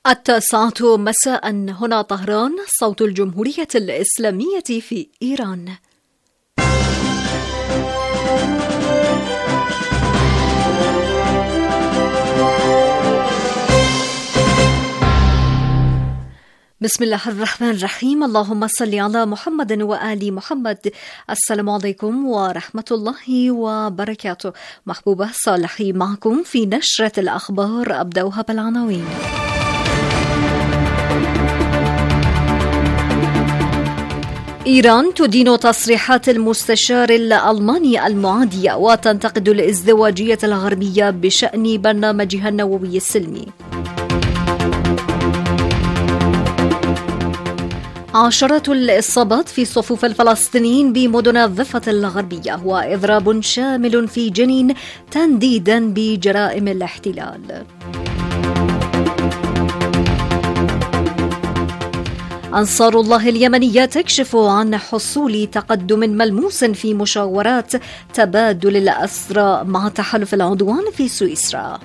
9:00 مساء، هنا طهران، صوت الجمهورية الإسلامية في إيران. بسم الله الرحمن الرحيم. اللهم صل على محمد وآل محمد. السلام عليكم ورحمة الله وبركاته. محبوبة صالحي معكم في نشرة الأخبار، أبدأها بالعناوين. إيران تدين تصريحات المستشار الألماني المعادية وتنتقد الازدواجية الغربية بشأن برنامجها النووي السلمي. 10 الإصابات في صفوف الفلسطينيين بمدن الضفة الغربية، وإضراب شامل في جنين تنديدا بجرائم الاحتلال. أنصار الله اليمنية تكشف عن حصول تقدم ملموس في مشاورات تبادل الأسرى مع تحالف العدوان في سويسرا.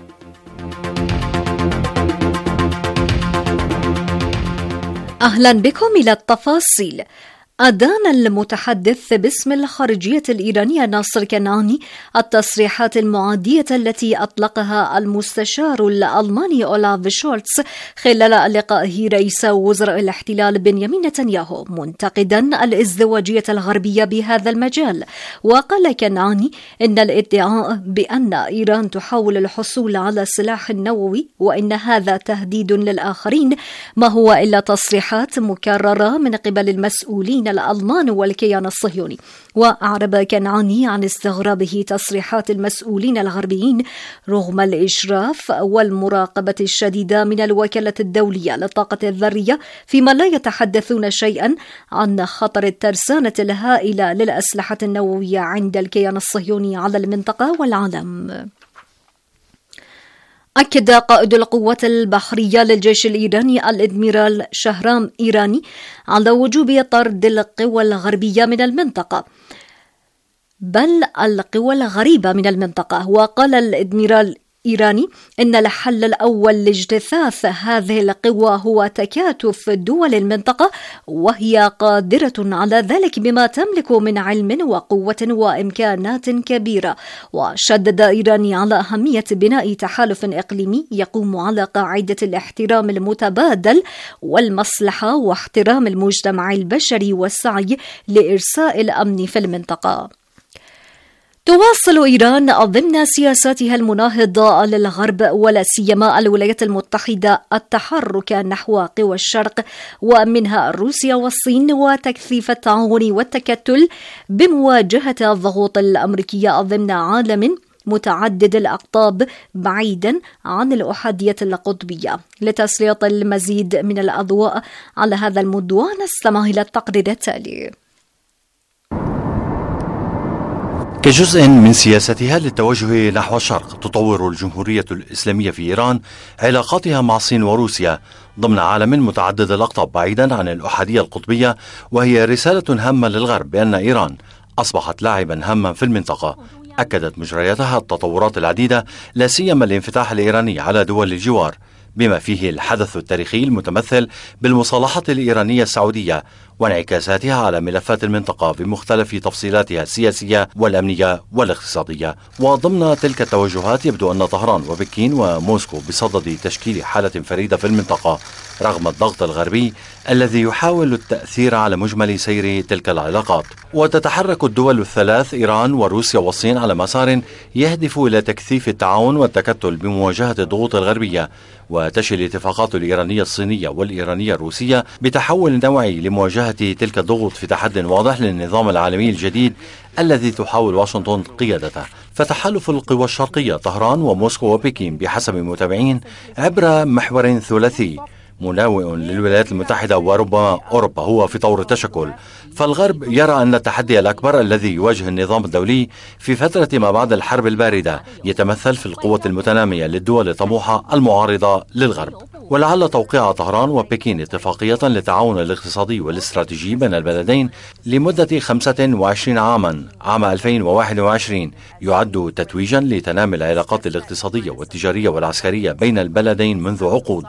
أهلا بكم إلى التفاصيل. أدان المتحدث باسم الخارجية الإيرانية ناصر كنعاني التصريحات المعادية التي أطلقها المستشار الألماني أولاف شولتز خلال لقائه رئيس وزراء الاحتلال بنيامين نتنياهو، منتقدا الازدواجية الغربية بهذا المجال. وقال كنعاني إن الادعاء بأن إيران تحاول الحصول على السلاح النووي وإن هذا تهديد للآخرين ما هو إلا تصريحات مكررة من قبل المسؤولين الألمان والكيان الصهيوني. وأعرب كنعاني عن استغرابه تصريحات المسؤولين الغربيين رغم الإشراف والمراقبة الشديدة من الوكالة الدولية للطاقة الذرية، فيما لا يتحدثون شيئا عن خطر الترسانة الهائلة للأسلحة النووية عند الكيان الصهيوني على المنطقة والعالم. أكد قائد القوات البحرية للجيش الإيراني الإدميرال شهرام إيراني على وجوب طرد القوى الغربية من المنطقة، بل القوى الغريبة من المنطقة. وقال الإدميرال إيراني إن الحل الأول لاجتثاث هذه القوى هو تكاتف دول المنطقة، وهي قادرة على ذلك بما تملك من علم وقوة وإمكانات كبيرة. وشدد إيراني على أهمية بناء تحالف إقليمي يقوم على قاعدة الاحترام المتبادل والمصلحة واحترام المجتمع البشري والسعي لإرساء الأمن في المنطقة. تواصل إيران ضمن سياساتها المناهضة للغرب ولا سيما الولايات المتحدة التحرك نحو قوى الشرق ومنها روسيا والصين وتكثيف التعاون والتكتل بمواجهة الضغوط الأمريكية ضمن عالم متعدد الأقطاب بعيدا عن الأحادية القطبية. لتسليط المزيد من الأضواء على هذا الموضوع نستمع إلى التقرير التالي. كجزء من سياستها للتوجه نحو الشرق، تطور الجمهورية الإسلامية في إيران علاقاتها مع الصين وروسيا ضمن عالم متعدد الأقطاب بعيدا عن الأحادية القطبية، وهي رسالة هامة للغرب بأن إيران أصبحت لاعبا هاما في المنطقة. أكدت مجرياتها التطورات العديدة، لا سيما الانفتاح الإيراني على دول الجوار، بما فيه الحدث التاريخي المتمثل بالمصالحة الإيرانية السعودية وانعكاساتها على ملفات المنطقة بمختلف تفصيلاتها السياسية والأمنية والاقتصادية. وضمن تلك التوجهات يبدو أن طهران وبكين وموسكو بصدد تشكيل حالة فريدة في المنطقة رغم الضغط الغربي الذي يحاول التأثير على مجمل سير تلك العلاقات. وتتحرك الدول الثلاث إيران وروسيا والصين على مسار يهدف إلى تكثيف التعاون والتكتل بمواجهة الضغوط الغربية، وتشي الاتفاقات الإيرانية الصينية والإيرانية الروسية بتحول نوعي لمواجهة تلك الضغوط في تحد واضح للنظام العالمي الجديد الذي تحاول واشنطن قيادته. فتحالف القوى الشرقية طهران وموسكو وبكين بحسب متابعين عبر محور ثلاثي مناوئ للولايات المتحدة وربما أوروبا هو في طور التشكل. فالغرب يرى أن التحدي الأكبر الذي يواجه النظام الدولي في فترة ما بعد الحرب الباردة يتمثل في القوة المتنامية للدول الطموحة المعارضة للغرب. ولعل توقيع طهران وبكين اتفاقية للتعاون الاقتصادي والاستراتيجي بين البلدين لمدة 25 عاما عام 2021 يعد تتويجا لتنامي العلاقات الاقتصادية والتجارية والعسكرية بين البلدين منذ عقود.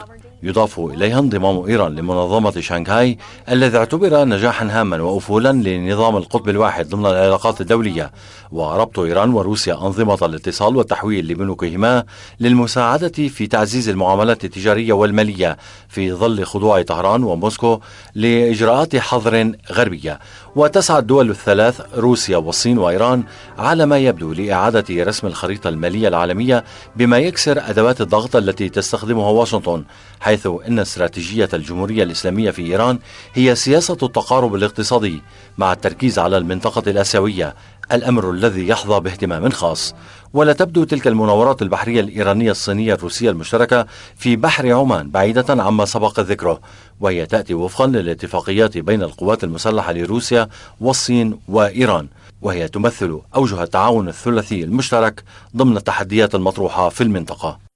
يضاف إليها انضمام إيران لمنظمة شانغهاي الذي اعتبر نجاحا هاما وأفولا لنظام القطب الواحد ضمن العلاقات الدولية، وربط إيران وروسيا أنظمة الاتصال والتحويل لبنوكهما للمساعدة في تعزيز المعاملات التجارية والمالية في ظل خضوع طهران وموسكو لإجراءات حظر غربية. وتسعى الدول الثلاث روسيا والصين وإيران على ما يبدو لإعادة رسم الخريطة المالية العالمية بما يكسر أدوات الضغط التي تستخدمها واشنطن، حيث أن استراتيجية الجمهورية الإسلامية في إيران هي سياسة التقارب الاقتصادي مع التركيز على المنطقة الآسيوية، الأمر الذي يحظى باهتمام خاص. ولا تبدو تلك المناورات البحرية الإيرانية الصينية الروسية المشتركة في بحر عمان بعيدة عما سبق ذكره، وهي تأتي وفقا للاتفاقيات بين القوات المسلحة لروسيا والصين وإيران، وهي تمثل أوجه التعاون الثلاثي المشترك ضمن التحديات المطروحة في المنطقة.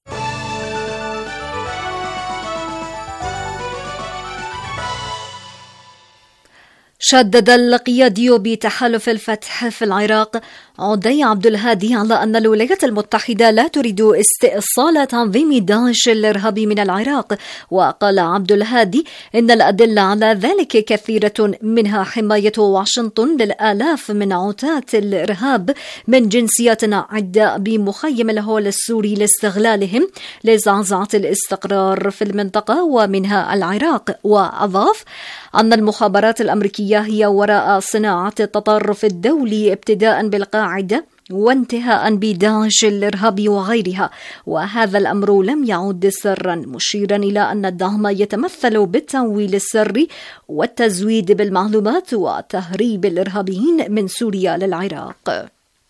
شدد القيادي بتحالف الفتح في العراق عدي عبد الهادي على أن الولايات المتحدة لا تريد استئصال تنظيم داعش الإرهابي من العراق. وقال عبد الهادي إن الأدلة على ذلك كثيرة، منها حماية واشنطن للآلاف من عتاة الإرهاب من جنسيات عدة بمخيم الهول السوري لاستغلالهم لزعزعة الاستقرار في المنطقة ومنها العراق. وأضاف أن المخابرات الأمريكية هي وراء صناعة التطرف الدولي ابتداء بالقاعدة وانتهاء بداعش الإرهابي وغيرها، وهذا الأمر لم يعد سرا، مشيرا إلى أن الدعم يتمثل بالتمويل السري والتزويد بالمعلومات وتهريب الإرهابيين من سوريا للعراق.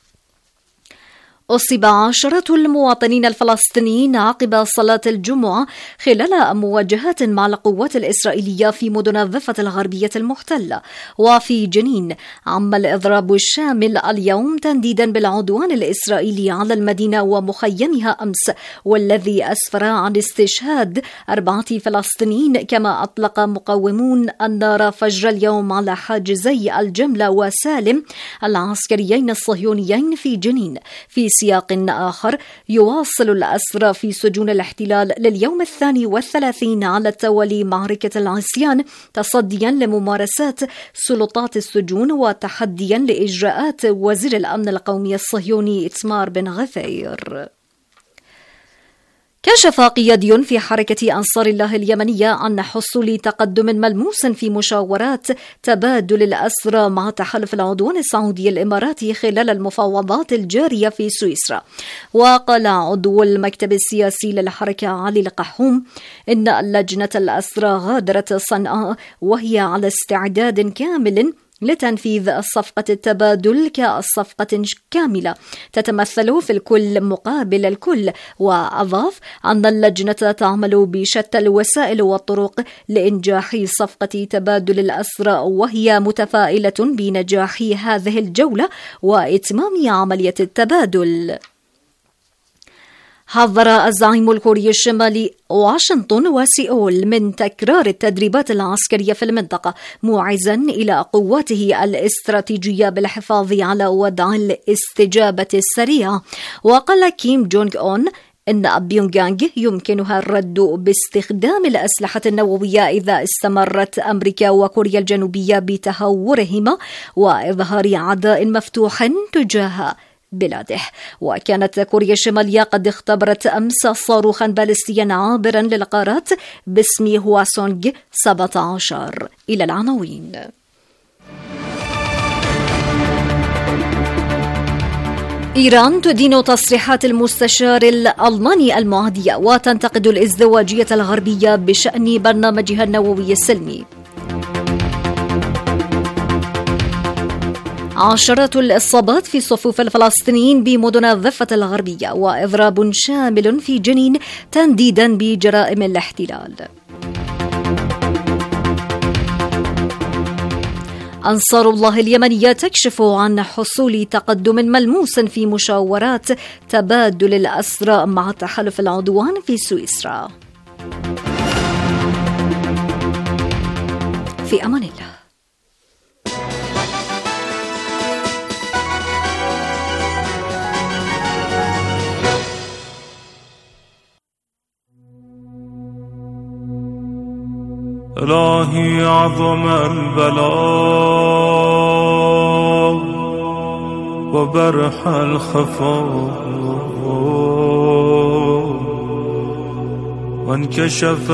أصيب عشرة المواطنين الفلسطينيين عقب صلاة الجمعة خلال مواجهات مع القوات الإسرائيلية في مدن الضفة الغربية المحتلة. وفي جنين عم الإضراب الشامل اليوم تنديدا بالعدوان الإسرائيلي على المدينة ومخيمها أمس، والذي أسفر عن استشهاد 4 فلسطينيين، كما أطلق مقاومون النار فجر اليوم على حاجزي الجملة وسالم العسكريين الصهيونيين في جنين. في سياق آخر، يواصل الأسرى في سجون الاحتلال لليوم 32 على التوالي معركة العصيان، تصديا لممارسات سلطات السجون وتحديا لإجراءات وزير الأمن القومي الصهيوني إتمار بن غفير. كشف قيادي في حركة أنصار الله اليمنية عن حصول تقدم ملموس في مشاورات تبادل الأسرى مع تحالف العدوان السعودي الإماراتي خلال المفاوضات الجارية في سويسرا. وقال عضو المكتب السياسي للحركة علي القحوم إن لجنة الأسرى غادرت صنعاء وهي على استعداد كامل لتنفيذ صفقة التبادل كصفقة كاملة تتمثل في الكل مقابل الكل. وأضاف أن اللجنة تعمل بشتى الوسائل والطرق لإنجاح صفقة تبادل الأسرى، وهي متفائلة بنجاح هذه الجولة وإتمام عملية التبادل. حذر الزعيم الكوري الشمالي واشنطن وسيول من تكرار التدريبات العسكرية في المنطقة، موعزا إلى قواته الاستراتيجية بالحفاظ على وضع الاستجابة السريعة. وقال كيم جونغ أون إن بيونغ يانغ يمكنها الرد باستخدام الأسلحة النووية إذا استمرت أمريكا وكوريا الجنوبية بتهورهما وإظهار عداء مفتوح تجاه بلاده. وكانت كوريا الشمالية قد اختبرت أمس صاروخا باليستيا عابرا للقارات باسم هواسونغ 17. إلى العناوين. إيران تدين تصريحات المستشار الألماني المعادية وتنتقد الازدواجية الغربية بشأن برنامجها النووي السلمي. عشرات الإصابات في صفوف الفلسطينيين بمدن الضفة الغربية وإضراب شامل في جنين تنديدا بجرائم الاحتلال. أنصار الله اليمنية تكشف عن حصول تقدم ملموس في مشاورات تبادل الأسرى مع تحالف العدوان في سويسرا. في أمان الله. إلهي عظم البلاء وبرح الخفاء وانكشف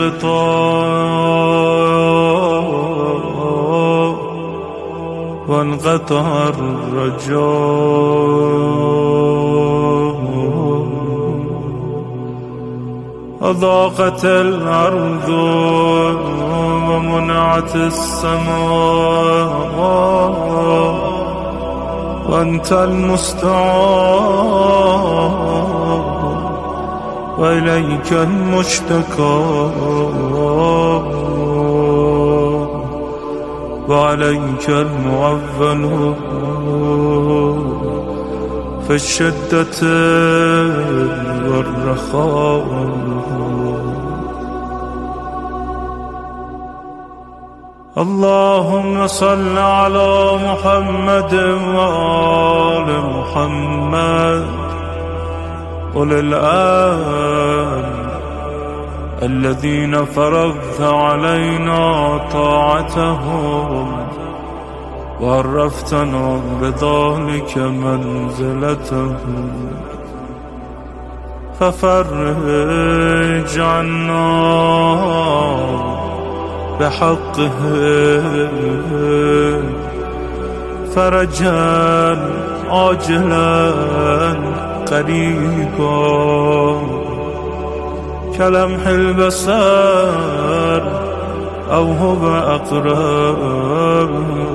الغطاء وانقطع الرجاء أضاقت الأرض ومنعت السماء وأنت المستعان وإليك المشتكى وعليك المعول في الشدة والرخاء. اللهم صل على محمد وآل محمد أولي الآن الذين فرضت علينا طاعتهم وعرفتنا بذلك منزلتهم ففرج عنا بحقهم فرجا عاجلا قريبا كلمح البصر أو هو أقرب.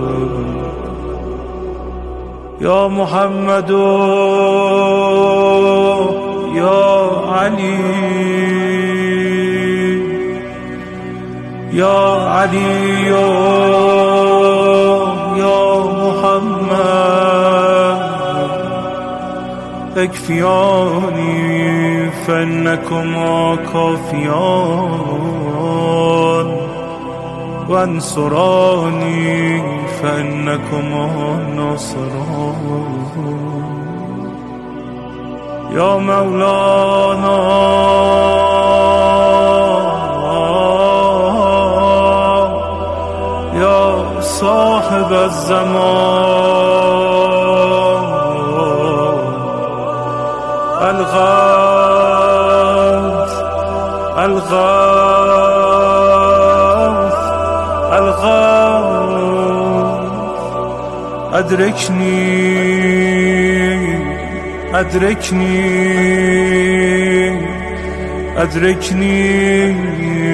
يا محمد يا علي يا علي يا محمد اكفياني فإنكما كافيان وانصراني فإنكما ناصران. يا مولانا يا صاحب الزمان الغوث الغوث الغوث أدركني أدركني أدركني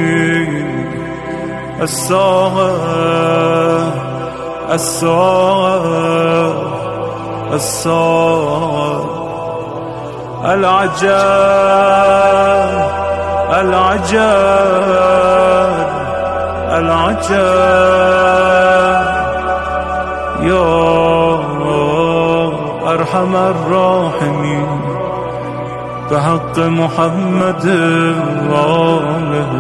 الساعة الساعة الساعة العجاب العجاب العجاب. يا أرحم الراحمين بحق محمد وآله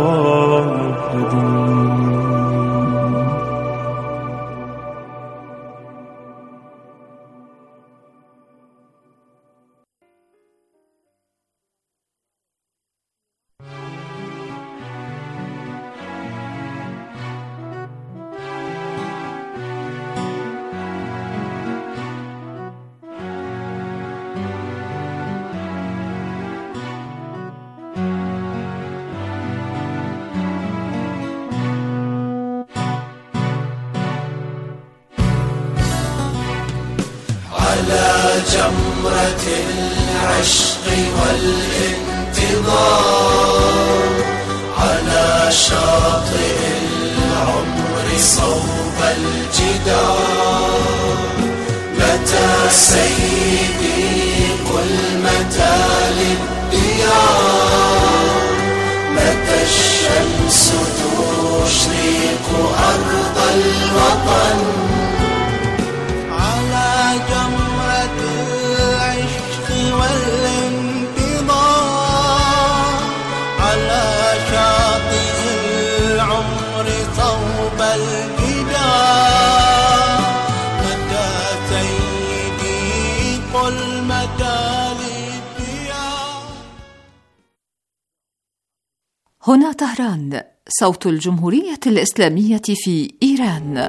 الطاهرين. على جمرة العشق والانتظار على شاطئ العمر صوب الجدار متى سيدي قل متى للديار متى الشمس تشرق أرض الوطن والانتظار على شاطئ العمر صوب الجدار متى سيدي قل متى للديار. هنا طهران صوت الجمهورية الإسلامية في إيران.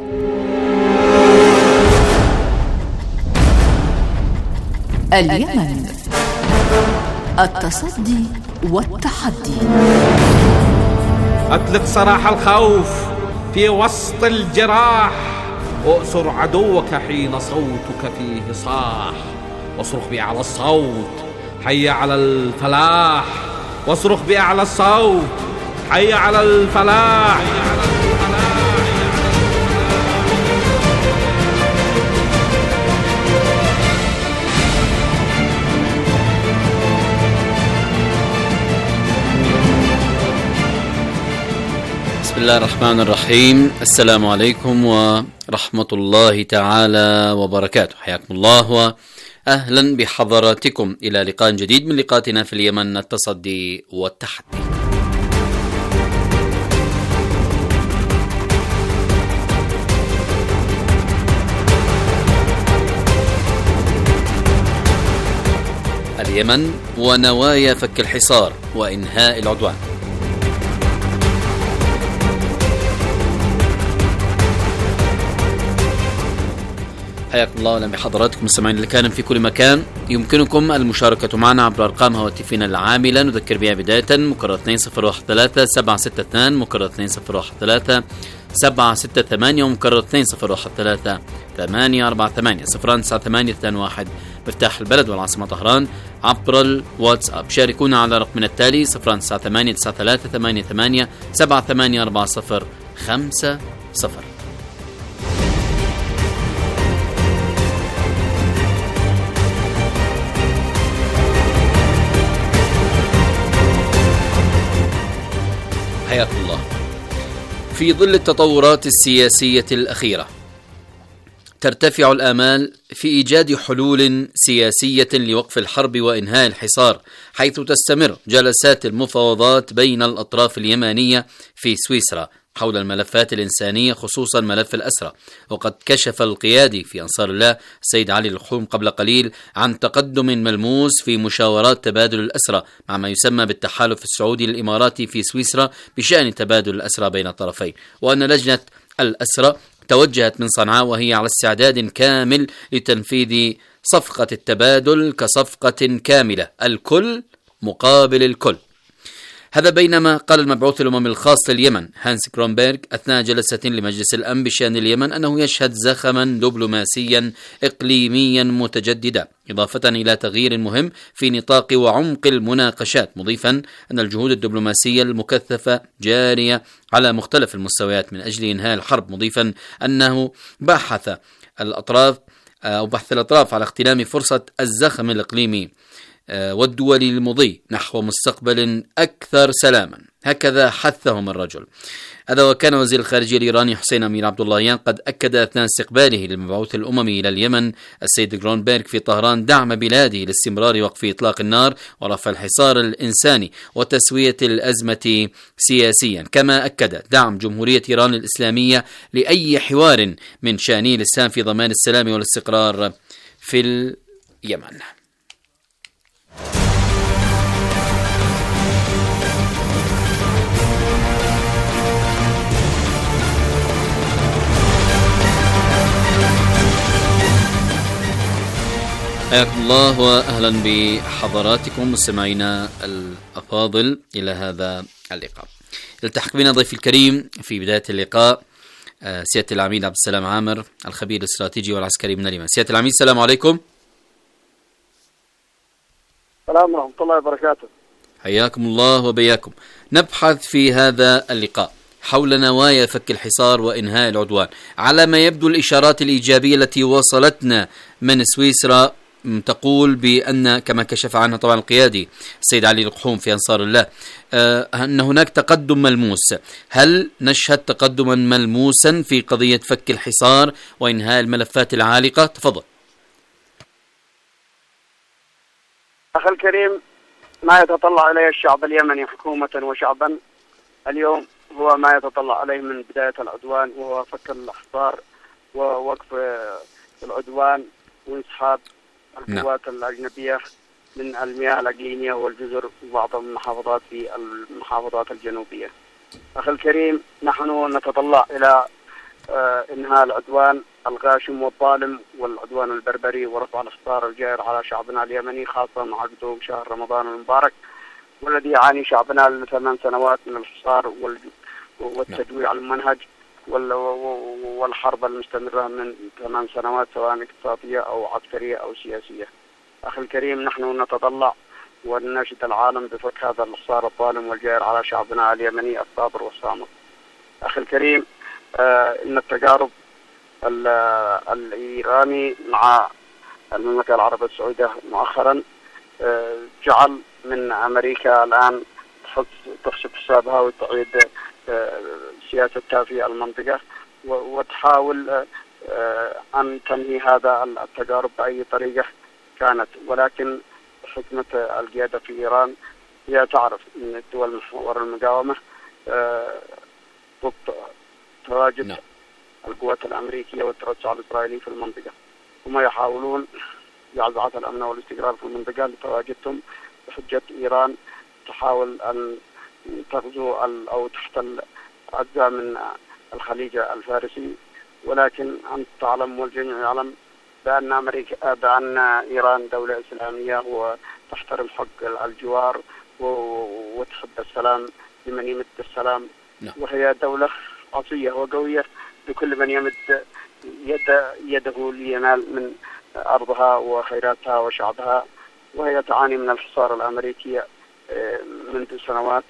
اليمن، التصدي والتحدي. أطلق سراح الخوف في وسط الجراح، وأسر عدوك حين صوتك فيه صاح، واصرخ بأعلى الصوت حي على الفلاح، واصرخ بأعلى الصوت حي على الفلاح. بسم الله الرحمن الرحيم. السلام عليكم ورحمة الله تعالى وبركاته. حياكم الله وأهلا بحضراتكم إلى لقاء جديد من لقاءاتنا في اليمن، التصدي والتحدي. اليمن ونوايا فك الحصار وإنهاء العدوان. حياكم الله وأهلا بحضراتكم مستمعين الكرام في كل مكان. يمكنكم المشاركة معنا عبر أرقام هواتفنا العاملة، نذكر بها بداية مكرر 2013 762 مكرر 2013 768 ومكرر 2013 848 09821 مفتاح البلد والعاصمة طهران. عبر الواتساب شاركونا على رقمنا التالي 0989388 784050. حياكم الله. في ظل التطورات السياسية الأخيرة ترتفع الآمال في إيجاد حلول سياسية لوقف الحرب وإنهاء الحصار، حيث تستمر جلسات المفاوضات بين الأطراف اليمنية في سويسرا حول الملفات الإنسانية، خصوصا ملف الأسرى. وقد كشف القيادي في أنصار الله السيد علي القحوم قبل قليل عن تقدم ملموس في مشاورات تبادل الأسرى مع ما يسمى بالتحالف السعودي الإماراتي في سويسرا بشأن تبادل الأسرى بين الطرفين، وأن لجنة الأسرى توجهت من صنعاء وهي على استعداد كامل لتنفيذ صفقة التبادل كصفقة كاملة، الكل مقابل الكل. هذا بينما قال المبعوث الأممي الخاص لليمن هانس كرونبيرغ أثناء جلسة لمجلس الأمن بشأن اليمن أنه يشهد زخما دبلوماسيا إقليميا متجددا، إضافة إلى تغيير مهم في نطاق وعمق المناقشات، مضيفا أن الجهود الدبلوماسية المكثفة جارية على مختلف المستويات من أجل إنهاء الحرب، مضيفا أنه بحث الأطراف على اغتنام فرصة الزخم الإقليمي والدول المضي نحو مستقبل أكثر سلاما. هكذا حثهم الرجل هذا. وكان وزير الخارجية الإيراني حسين أمير عبد اللهيان قد أكد أثناء استقباله للمبعوث الأممي إلى اليمن السيد كرونبيرغ في طهران دعم بلاده لاستمرار وقف إطلاق النار ورفع الحصار الإنساني وتسوية الأزمة سياسيا، كما أكد دعم جمهورية إيران الإسلامية لأي حوار من شأنه الإسلام في ضمان السلام والاستقرار في اليمن. حياكم الله وأهلا بحضراتكم مستمعينا الأفاضل إلى هذا اللقاء. التحق بنا ضيفي الكريم في بداية اللقاء سيادة العميد عبد السلام عامر، الخبير الاستراتيجي والعسكري من اليمن. سيادة العميد السلام عليكم. السلام ورحمة الله وبركاته. حياكم الله وبياكم. نبحث في هذا اللقاء حول نوايا فك الحصار وإنهاء العدوان. على ما يبدو الإشارات الإيجابية التي وصلتنا من سويسرا تقول بأن كما كشف عنها طبعا القيادي السيد علي القحوم في أنصار الله أن هناك تقدم ملموس. هل نشهد تقدما ملموسا في قضية فك الحصار وإنهاء الملفات العالقة؟ تفضل. أخي الكريم، ما يتطلع إليه الشعب اليمني حكومة وشعبا اليوم هو ما يتطلع عليه من بداية العدوان، وهو فك الحصار ووقف العدوان وإسحاب القوات الأجنبية من المياه الإقليمية والجزر وبعض المحافظات في المحافظات الجنوبية. أخي الكريم، نحن نتطلع إلى إنهاء العدوان الغاشم والظالم والعدوان البربري ورفع الإحصار الجائر على شعبنا اليمني، خاصة مع قدوم شهر رمضان المبارك، والذي يعاني شعبنا ل8 سنوات من الحصار والتدوير المنهج والحرب المستمرة من 8 سنوات، سواء اقتصادية أو عسكرية أو سياسية. أخي الكريم، نحن نتطلع ونناشد العالم بفك هذا الحصار الظالم والجائر على شعبنا اليمني الصابر والصامت. أخي الكريم، إن التجارب الإيراني مع المملكة العربية السعودية مؤخرا جعل من أمريكا الآن تحسب حسابها وتعيد سياستها في المنطقة وتحاول أن تنهي هذا التجارب بأي طريقة كانت، ولكن حكمة القيادة في إيران هي تعرف أن الدول محور المقاومة ضد تواجد القوات الأمريكية والتوسع الإسرائيلي في المنطقة، هم يحاولون بعزعة الأمن والاستقرار في المنطقة لتواجدهم بحجة إيران تحاول أن تغزو أو تحتل أجزاء من الخليج الفارسي. ولكن أنت تعلم والجميع يعلم بأن إيران دولة إسلامية وتحترم حق الجوار وتحب السلام لمن يمد السلام، وهي دولة عصية وقوية لكل من يمد يده لينال من أرضها وخيراتها وشعبها، وهي تعاني من الحصار الأمريكي منذ سنوات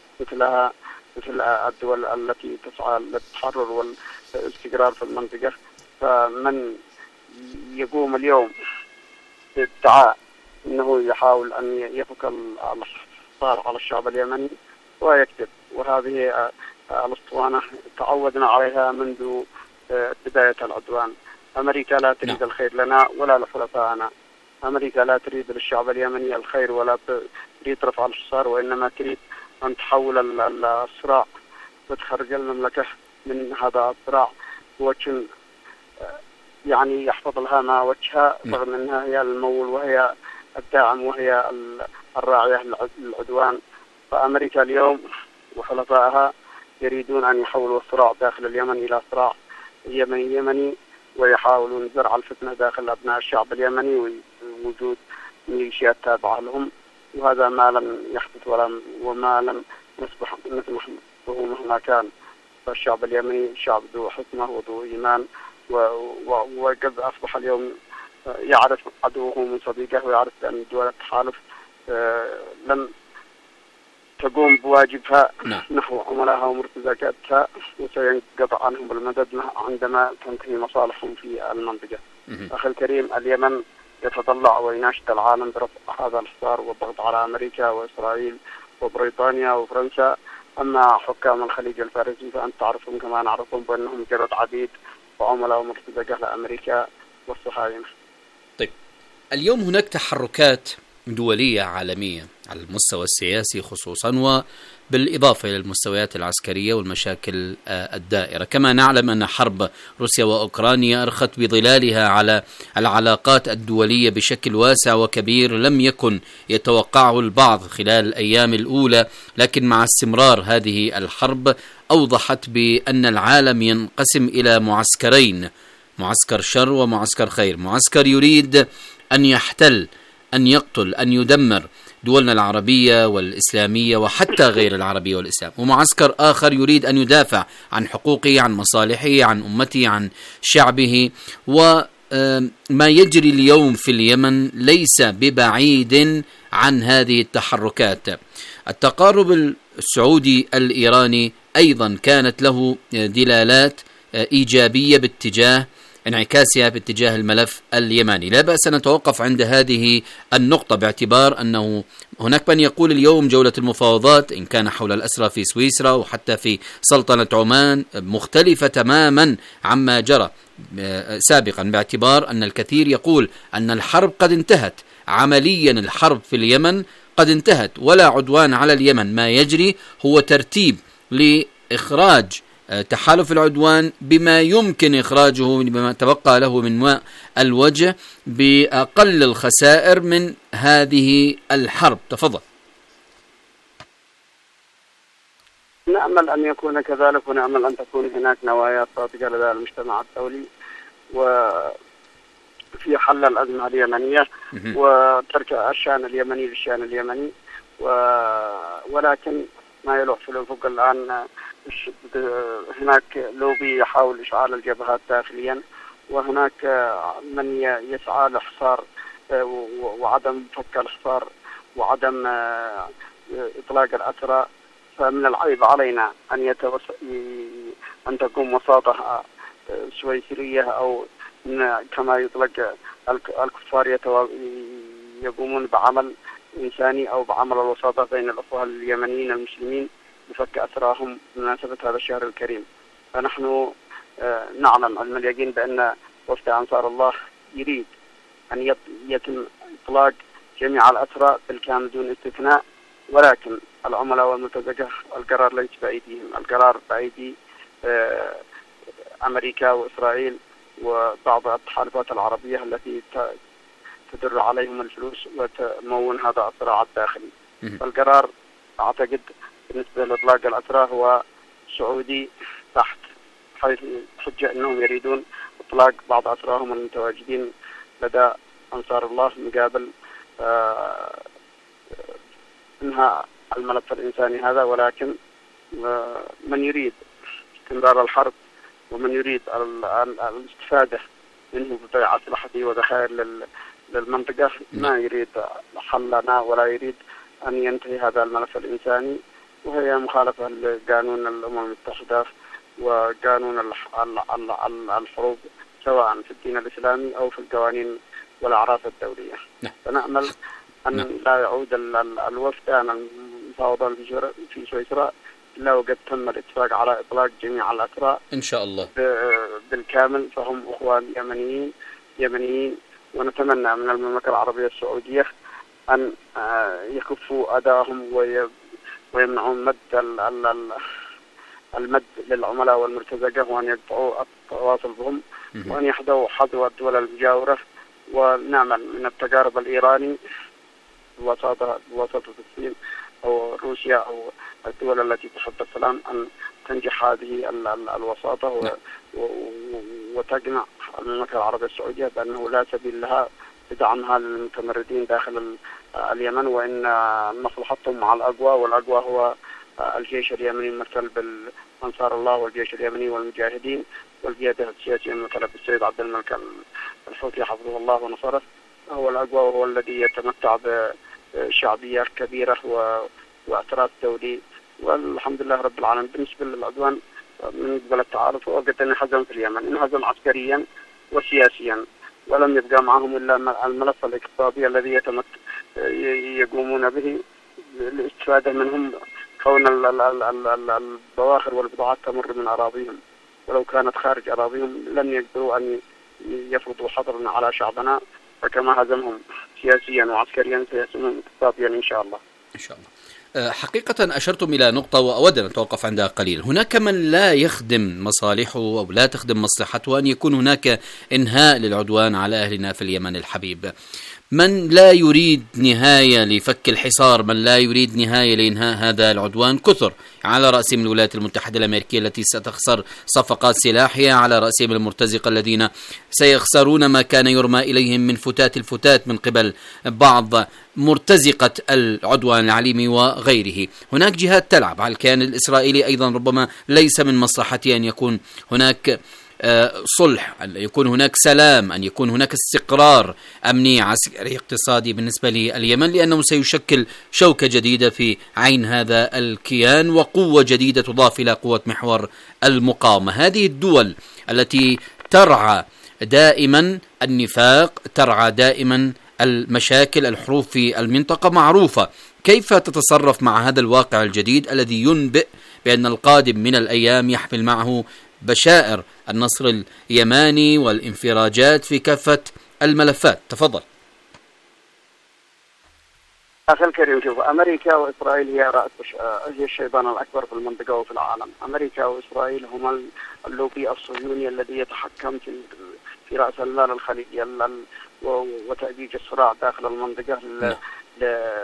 مثل الدول التي تسعى للتحرر والاستقرار في المنطقة. فمن يقوم اليوم بادعاء أنه يحاول أن يفك الحصار على الشعب اليمني هو يكذب، وهذه الأسطوانة تعودنا عليها منذ بداية العدوان. أمريكا لا تريد الخير لنا ولا لحلفائنا، أمريكا لا تريد للشعب اليمني الخير ولا تريد رفع الحصار، وإنما تريد أن تحول الصراع وتخرج المملكة من هذا الصراع بوجه يعني يحفظ لها ما وجهها، رغم أنها هي المول وهي الداعم وهي الراعية للعدوان. فأمريكا اليوم وحلفائها يريدون أن يحولوا الصراع داخل اليمن إلى صراع يمني، ويحاولون زرع الفتنة داخل أبناء الشعب اليمني ووجود ميليشيات تابعة لهم، وهذا ما لم يحدث وما لم يصبح نسمح به مهما كان. فالشعب اليمني شعب ذو حكمة وذو إيمان، وقد أصبح اليوم يعرف عدوه من صديقه، ويعرف أن دول التحالف لم تقوم بواجبها نحو عملائها ومرتزقاتها، وسينقطع عنهم المدد عندما تنتهي مصالحهم في المنطقة. أخي الكريم، اليمن يتطلع ويناشد العالم برفع هذا الحصار والضغط على أمريكا وإسرائيل وبريطانيا وفرنسا. أما حكام الخليج الفارسي فأنت تعرفهم كما نعرفهم بأنهم مجرد عبيد وعملاء ومرتزقة لأمريكا والصهاينة. طيب، اليوم هناك تحركات دولية عالمية على المستوى السياسي خصوصا، وبالإضافة إلى المستويات العسكرية والمشاكل الدائرة. كما نعلم أن حرب روسيا وأوكرانيا أرخت بظلالها على العلاقات الدولية بشكل واسع وكبير لم يكن يتوقعه البعض خلال الأيام الأولى، لكن مع استمرار هذه الحرب أوضحت بأن العالم ينقسم إلى معسكرين: معسكر شر ومعسكر خير. معسكر يريد أن يحتل، أن يقتل، أن يدمر دولنا العربية والإسلامية وحتى غير العربية والإسلام، ومعسكر آخر يريد أن يدافع عن حقوقه، عن مصالحه، عن أمته، عن شعبه. وما يجري اليوم في اليمن ليس ببعيد عن هذه التحركات. التقارب السعودي الإيراني أيضا كانت له دلالات إيجابية باتجاه انعكاسها باتجاه الملف اليماني. لا بأس أن نتوقف عند هذه النقطة، باعتبار أنه هناك من يقول اليوم جولة المفاوضات إن كان حول الأسرى في سويسرا وحتى في سلطنة عمان مختلفة تماما عما جرى سابقا، باعتبار أن الكثير يقول أن الحرب قد انتهت. عمليا الحرب في اليمن قد انتهت ولا عدوان على اليمن. ما يجري هو ترتيب لإخراج تحالف العدوان بما يمكن إخراجه بما تبقى له من ماء الوجه بأقل الخسائر من هذه الحرب. تفضل. نأمل أن يكون كذلك، ونأمل أن تكون هناك نوايا صادقة لدى المجتمع الدولي وفي حل الأزمة اليمنية وترك الشأن اليمني للشأن اليمني. ولكن ما يلوح في الأفق الآن هناك لوبي يحاول إشعال الجبهات داخليا، وهناك من يسعى لحصار وعدم فك الحصار وعدم إطلاق الأسرى. فمن العيب علينا أن تقوم وساطة سويسرية أو كما يطلق الكفار يقومون بعمل إنساني أو بعمل الوساطة بين الأخوة اليمنيين المسلمين لفك أسراهم بمناسبة هذا الشهر الكريم. فنحن نعلم علم اليقين بأن وفد أنصار الله يريد أن يتم إطلاق جميع الأسرى بالكامل دون استثناء، ولكن العملاء والمرتزقة القرار ليس بأيديهم، القرار بأيدي أمريكا وإسرائيل وبعض التحالفات العربية التي تدر عليهم الفلوس وتمون هذا الصراع الداخلي. فالقرار أعتقد بالنسبة لإطلاق الأسرى هو سعودي تحت، حيث حجة أنهم يريدون إطلاق بعض أسراهم المتواجدين لدى أنصار الله مقابل انهاء الملف الإنساني هذا. ولكن من يريد استمرار الحرب ومن يريد الاستفادة منه ببيع أسلحته وذخائر للمنطقة ما يريد حلنا ولا يريد أن ينتهي هذا الملف الإنساني، وهي مخالفة لقانون الأمم المتحدة وقانون الحروب سواء في الدين الإسلامي أو في القوانين والأعراف الدولية. فنأمل أن لا يعود الوفد المفاوضات في سويسرا إلا وقد تم الاتفاق على إطلاق جميع الأسرى إن شاء الله بالكامل، فهم أخوان يمنيين. ونتمنى من المملكة العربية السعودية أن يكفوا أداهم ويمنعون المد للعملاء والمرتزقة، وأن يقطعوا التواصل بهم، وأن يحذوا حذو الدول المجاورة. ونعمل من التجارب الإيراني بواسطة الصين أو روسيا أو الدول التي تحب السلام أن تنجح هذه الوساطة وتقنع المملكة العربية السعودية بأنه لا سبيل لها بدعمها للمتمردين داخل اليمن، وإن مصلحتهم مع الأقوى، والأقوى هو الجيش اليمني الممثل بالأنصار الله والجيش اليمني والمجاهدين والقيادة السياسية الممثلة بالسيد عبد الملك الحوثي حفظه الله ونصره. هو الأقوى وهو الذي يتمتع بشعبية كبيرة واعتراف دولي، والحمد لله رب العالمين. بالنسبة للعدوان من قبل التعارف وقد انهزم في اليمن، انهزم عسكريا وسياسيا، ولم يبقى معهم إلا الملف الاقتصادي الذي يقومون به للاستفادة منهم، كون البواخر والبضاعات تمر من أراضيهم، ولو كانت خارج أراضيهم لن يقدروا أن يفرضوا حظرا على شعبنا، فكما هزمهم سياسيا وعسكريا سيهزمهم اقتصاديا إن شاء الله. إن شاء الله. حقيقة أشرتم إلى نقطة وأود أن أتوقف عندها قليلا. هناك من لا يخدم مصالحه أو لا تخدم مصلحته أن يكون هناك إنهاء للعدوان على أهلنا في اليمن الحبيب، من لا يريد نهاية لفك الحصار، من لا يريد نهاية لإنهاء هذا العدوان كثر، على رأسهم الولايات المتحدة الأمريكية التي ستخسر صفقات سلاحية، على رأسهم المرتزقة الذين سيخسرون ما كان يرمى إليهم من الفتات من قبل بعض مرتزقة العدوان العليمي وغيره. هناك جهات تلعب على الكيان الإسرائيلي أيضا، ربما ليس من مصلحته أن يكون هناك صلح، أن يكون هناك سلام، أن يكون هناك استقرار أمني عسكري اقتصادي بالنسبة لليمن، لأنه سيشكل شوكة جديدة في عين هذا الكيان وقوة جديدة تضاف إلى قوة محور المقاومة. هذه الدول التي ترعى دائما النفاق، ترعى دائما المشاكل، الحروب في المنطقة معروفة. كيف تتصرف مع هذا الواقع الجديد الذي ينبئ بأن القادم من الأيام يحمل معه بشائر النصر اليماني والانفراجات في كافة الملفات؟ تفضل. أخي الكريم، شوف، أمريكا وإسرائيل هي الشيطان الأكبر في المنطقة وفي العالم. أمريكا وإسرائيل هما اللوبي الصهيوني الذي يتحكم في رأس المال الخليجي وتأجيج الصراع داخل المنطقة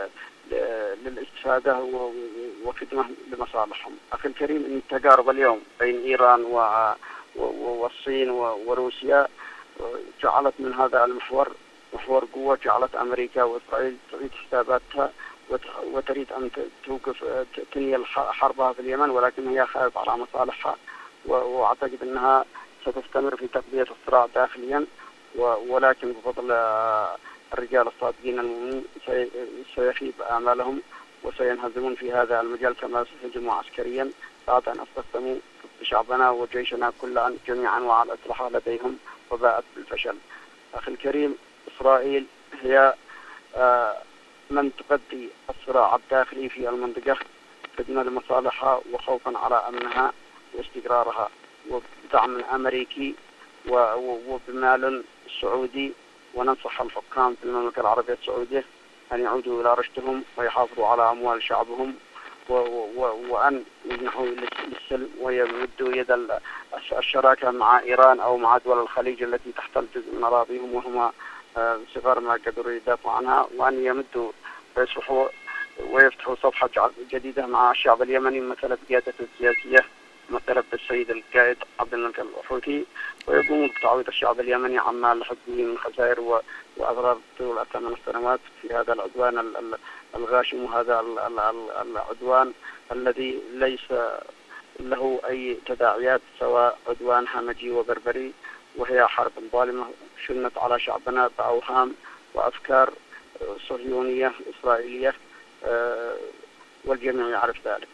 للاستفادة وخدمة لمصالحهم. أخي الكريم، إن التجارب اليوم بين إيران والصين وروسيا جعلت من هذا المحور محور قوة، جعلت أمريكا وإسرائيل تعيد حساباتها وتريد أن توقف تنهي حربها في اليمن، ولكن هي خايفة على مصالحها، وأعتقد أنها ستستمر في تقضية الصراع داخليا، ولكن بفضل الرجال الصادقين المؤمنين سيخيب آمالهم وسينهزمون في هذا المجال كما سيهزموا عسكريا، بعد أن استخدموا شعبنا وجيشنا كل جميع أنواع الأسلحة لديهم وباءت بالفشل. أخي الكريم، إسرائيل هي من تقضي الصراع الداخلي في المنطقة خدمة لمصالحها وخوفا على أمنها واستقرارها، وبدعم أمريكي وبمال سعودي. وننصح الحكام في المملكة العربية السعودية أن يعودوا إلى رشدهم ويحافظوا على أموال شعبهم، وأن يمنحوا للسلم ويمدوا يد الشراكة مع إيران أو مع دول الخليج التي تحتل جزء من أراضيهم وهم صغار ما قدروا يدافعوا عنها، وأن يمدوا ويفتحوا صفحة جديدة مع الشعب اليمني مثل بقيادته السياسية مثل بالسيد القائد عبد الملك الحوثي، ويقوموا بتعويض الشعب اليمني عما لحق به من خسائر وأضرار طول 8 سنوات في هذا العدوان الغاشم، وهذا العدوان الذي ليس له أي تداعيات سواء عدوان همجي وبربري، وهي حرب ظالمة شنت على شعبنا بأوهام وأفكار صهيونية إسرائيلية، والجميع يعرف ذلك،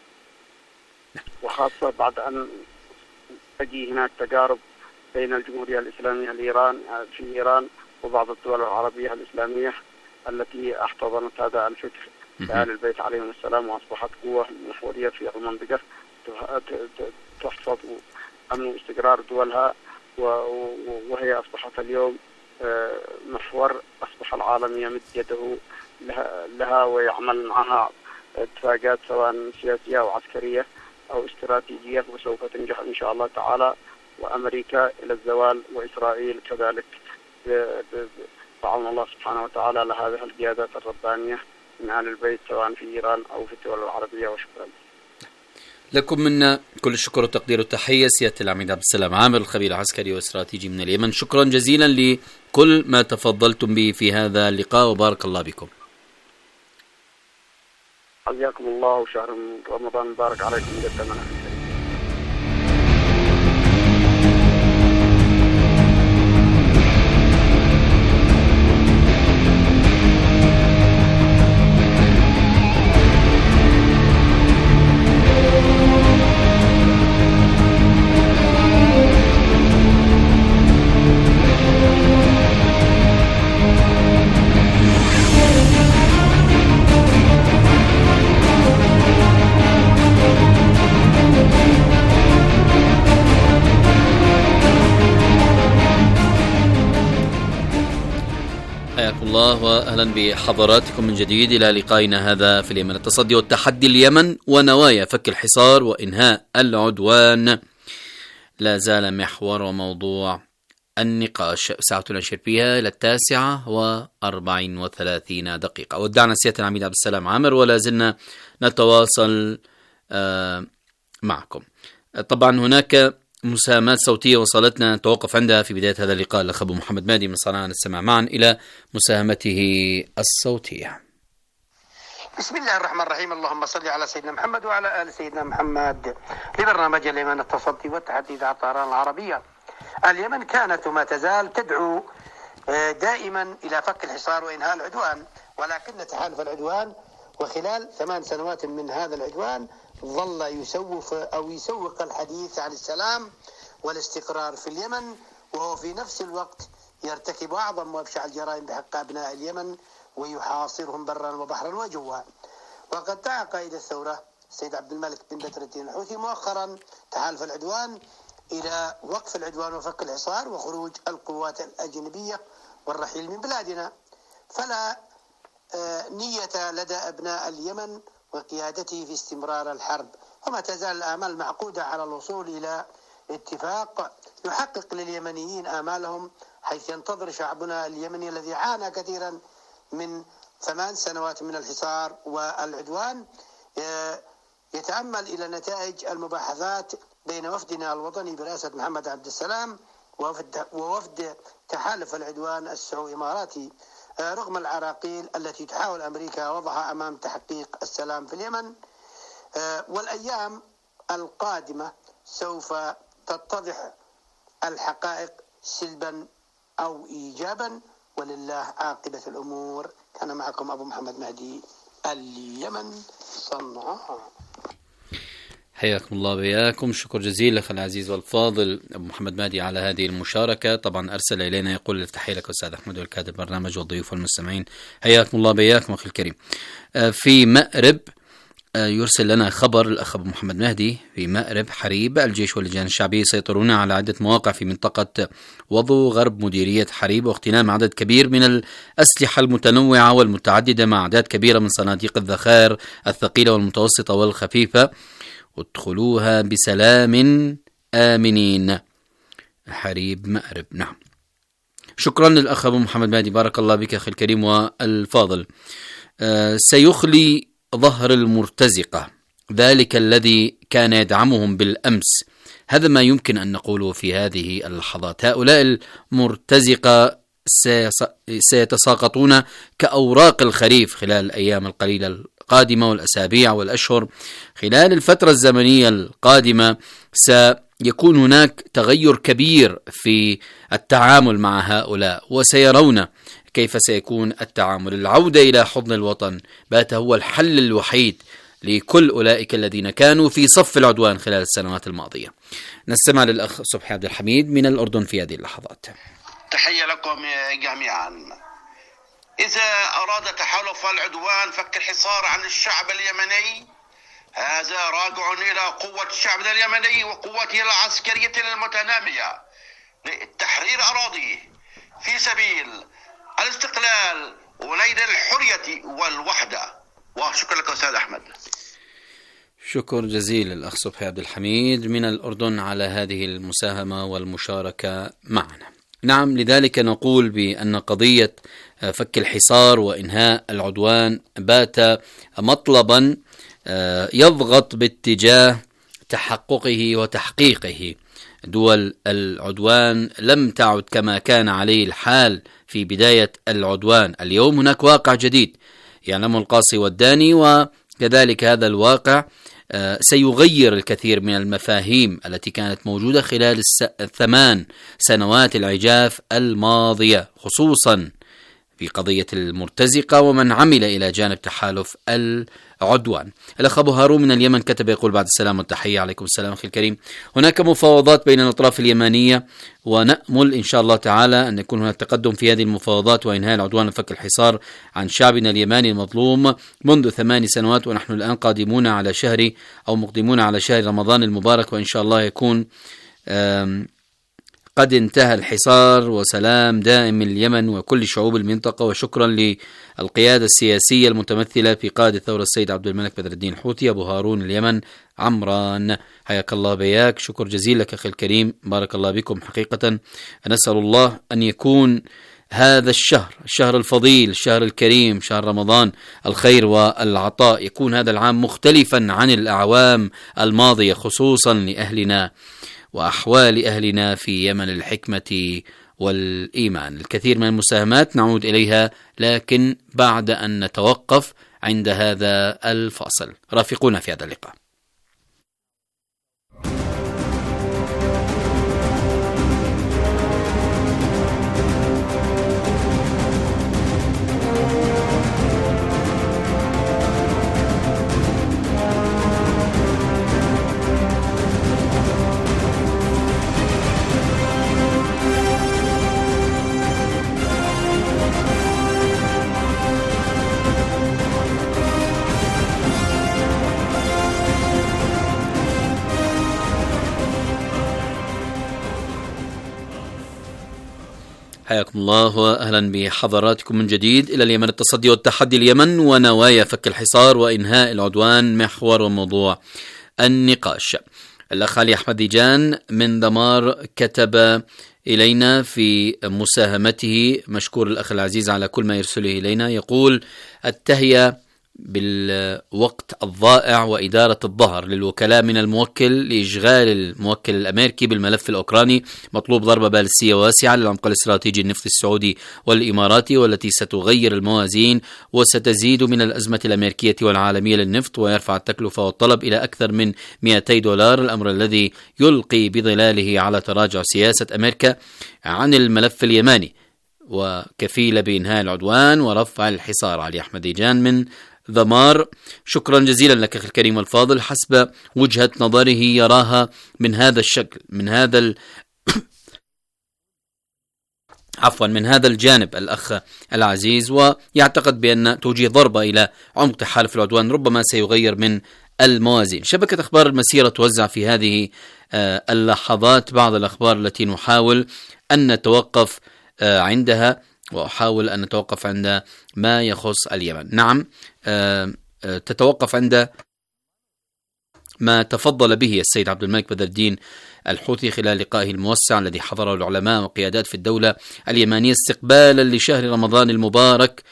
وخاصة بعد أن تجي هناك تجارب بين الجمهورية الإسلامية في إيران وبعض الدول العربية الإسلامية التي احتضنت هذا الفكر لآل البيت عليهم السلام، وأصبحت قوة محورية في المنطقة تحفظ أمن واستقرار دولها، وهي أصبحت اليوم محور أصبح العالم يمد يده لها ويعمل معها اتفاقات سواء سياسية أو عسكرية أو استراتيجية، وسوف تنجح إن شاء الله تعالى. وأمريكا إلى الزوال وإسرائيل كذلك بعون الله سبحانه وتعالى لهذه القيادات الربانية من آل البيت سواء في إيران أو في الدول العربية. وشكرا لكم منا كل الشكر والتقدير والتحية سيادة العميد عبد السلام عامر، الخبير العسكري والاستراتيجي من اليمن. شكرا جزيلا لكل ما تفضلتم به في هذا اللقاء، وبارك الله بكم. حياكم الله، وشهر رمضان مبارك عليكم جدا. الله وأهلا بحضراتكم من جديد إلى لقائنا هذا في اليمن. التصدي والتحدي اليمن ونوايا فك الحصار وإنهاء العدوان لا زال محور وموضوع النقاش. ساعتنا نشير فيها إلى 9:34. ودعنا سيادة العميد عبد السلام عامر ولا زلنا نتواصل معكم. طبعا هناك مساهمات صوتية وصلتنا نتوقف عندها في بداية هذا اللقاء. الأخ أبو محمد مادي من صنعاء نستمع معا إلى مساهمته الصوتية. بسم الله الرحمن الرحيم. اللهم صل على سيدنا محمد وعلى آل سيدنا محمد. لبرنامج اليمن التصدي والتحدي إذاعة طهران العربية. اليمن كانت وما تزال تدعو دائما إلى فك الحصار وإنهاء العدوان، ولكن تحالف العدوان وخلال 8 سنوات من هذا العدوان ظل يسوق الحديث عن السلام والاستقرار في اليمن، وهو في نفس الوقت يرتكب أعظم وأبشع الجرائم بحق أبناء اليمن ويحاصرهم برا وبحرا وجوا. وقد دعا قائد الثورة السيد عبد الملك بن بدر الدين الحوثي مؤخرا تحالف العدوان إلى وقف العدوان وفك الحصار وخروج القوات الأجنبية والرحيل من بلادنا. فلا نية لدى أبناء اليمن وقيادته في استمرار الحرب، وما تزال الآمال معقودة على الوصول إلى اتفاق يحقق لليمنيين آمالهم، حيث ينتظر شعبنا اليمني الذي عانى كثيرا من 8 سنوات من الحصار والعدوان، يتأمل إلى نتائج المباحثات بين وفدنا الوطني برئاسة محمد عبد السلام ووفد تحالف العدوان السعودي الإماراتي، رغم العراقيل التي تحاول أمريكا وضعها أمام تحقيق السلام في اليمن. والأيام القادمة سوف تتضح الحقائق سلبا أو إيجابا، ولله عاقبة الأمور. كان معكم أبو محمد مهدي، اليمن، صنعاء. حياكم الله وبياكم. شكر جزيل لك العزيز والفاضل أبو محمد مهدي على هذه المشاركة. طبعا أرسل إلينا يقول التحية لك أستاذ أحمد والكاتب برنامج والضيوف والمستمعين، حياكم الله وبياكم أخي الكريم. في مأرب يرسل لنا خبر الأخ أبو محمد مهدي: في مأرب حريب الجيش واللجان الشعبية يسيطرون على عدة مواقع في منطقة وضو غرب مديرية حريب، واغتنام عدد كبير من الأسلحة المتنوعة والمتعددة مع أعداد كبيرة من صناديق الذخائر الثقيلة والمتوسطة والخفيفة. ادخلوها بسلام آمنين. حريب مأرب. نعم، شكرا للأخ أبو محمد مهدي، بارك الله بك أخي الكريم والفاضل. سيخلي ظهر المرتزقة ذلك الذي كان يدعمهم بالأمس، هذا ما يمكن أن نقوله في هذه اللحظات. هؤلاء المرتزقة سيتساقطون كأوراق الخريف خلال الأيام القليلة القادمة والأسابيع والأشهر. خلال الفترة الزمنية القادمة سيكون هناك تغير كبير في التعامل مع هؤلاء، وسيرون كيف سيكون التعامل. العودة إلى حضن الوطن بات هو الحل الوحيد لكل أولئك الذين كانوا في صف العدوان خلال السنوات الماضية. نستمع للأخ صبحي عبد الحميد من الأردن في هذه اللحظات. تحية لكم جميعا. إذا أراد تحالف العدوان فك الحصار عن الشعب اليمني، هذا راجع إلى قوة الشعب اليمني وقوته العسكرية المتنامية لتحرير أراضيه في سبيل الاستقلال ونيل الحرية والوحدة. وشكرا لك أستاذ أحمد. شكر جزيل الأخ صبحي عبد الحميد من الأردن على هذه المساهمة والمشاركة معنا. نعم، لذلك نقول بأن قضية فك الحصار وإنهاء العدوان بات مطلبا يضغط باتجاه تحققه وتحقيقه. دول العدوان لم تعد كما كان عليه الحال في بداية العدوان. اليوم هناك واقع جديد يعلمه القاصي والداني، وكذلك هذا الواقع سيغير الكثير من المفاهيم التي كانت موجودة خلال 8 سنوات العجاف الماضية، خصوصا في قضية المرتزقة ومن عمل إلى جانب تحالف العدوان. الأخ أبو هارون من اليمن كتب يقول: بعد السلام والتحية. عليكم السلام أخي الكريم. هناك مفاوضات بين الأطراف اليمنية، ونأمل إن شاء الله تعالى أن يكون هناك تقدم في هذه المفاوضات وإنهاء العدوان وفك الحصار عن شعبنا اليماني المظلوم منذ 8 سنوات، ونحن الآن قادمون على مقدمون على شهر رمضان المبارك، وإن شاء الله يكون قد انتهى الحصار وسلام دائم اليمن وكل شعوب المنطقة. وشكرا للقيادة السياسية المتمثلة في قائد الثورة السيد عبد الملك بدر الدين الحوثي. أبو هارون اليمن عمران، حياك الله بياك. شكر جزيل لك أخي الكريم، بارك الله بكم. حقيقة نسأل الله أن يكون هذا الشهر الفضيل، الشهر الكريم، شهر رمضان الخير والعطاء، يكون هذا العام مختلفا عن الأعوام الماضية، خصوصا لأهلنا وأحوال أهلنا في يمن الحكمة والإيمان. الكثير من المساهمات نعود إليها، لكن بعد أن نتوقف عند هذا الفاصل. رافقونا في هذا اللقاء. حياكم الله وأهلا بحضراتكم من جديد إلى اليمن التصدي والتحدي. اليمن ونوايا فك الحصار وإنهاء العدوان محور وموضوع النقاش. الأخ علي أحمد ديجان من دمار كتب إلينا في مساهمته. مشكور الأخ العزيز على كل ما يرسله إلينا. يقول: التهيئة بالوقت الضائع وإدارة الظهر للوكلاء من الموكل لإشغال الموكل الأمريكي بالملف الأوكراني. مطلوب ضربة باليستية واسعة للعمق الاستراتيجي النفط السعودي والإماراتي، والتي ستغير الموازين وستزيد من الأزمة الأمريكية والعالمية للنفط، ويرفع التكلفة والطلب إلى أكثر من $200، الأمر الذي يلقي بظلاله على تراجع سياسة أمريكا عن الملف اليماني، وكفيلة بإنهاء العدوان ورفع الحصار. علي أحمد ديجان من ذمار: شكرا جزيلا لك أخي الكريم والفاضل. حسب وجهة نظره يراها من هذا الشكل، من هذا الجانب الأخ العزيز، ويعتقد بأن توجيه ضربة إلى عمق تحالف العدوان ربما سيغير من الموازين. شبكة أخبار المسيرة توزع في هذه اللحظات بعض الأخبار التي نحاول أن نتوقف عندها، وأحاول أن نتوقف عند ما يخص اليمن. نعم، تتوقف عند ما تفضل به السيد عبد الملك بدر الدين الحوثي خلال لقائه الموسع الذي حضره العلماء وقيادات في الدولة اليمانية استقبالا لشهر رمضان المبارك،